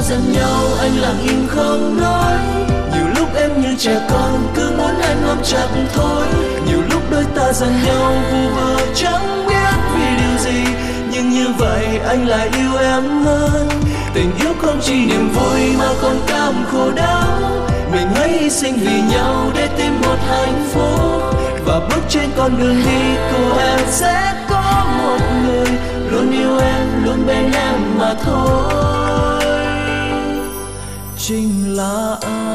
giận nhau anh lặng im không nói. Nhiều lúc em như trẻ con cứ muốn anh ôm chặt thôi. Nhiều lúc đôi ta giằng nhau vu vơ chẳng biết vì điều gì, nhưng như vậy anh lại yêu em hơn. Tình yêu không chỉ niềm vui mà còn cam khổ đau. Mình hãy hy sinh vì nhau để tìm một hạnh phúc, và bước trên con đường đi của em sẽ có một người luôn yêu em, luôn bên em mà thôi. Chính là anh.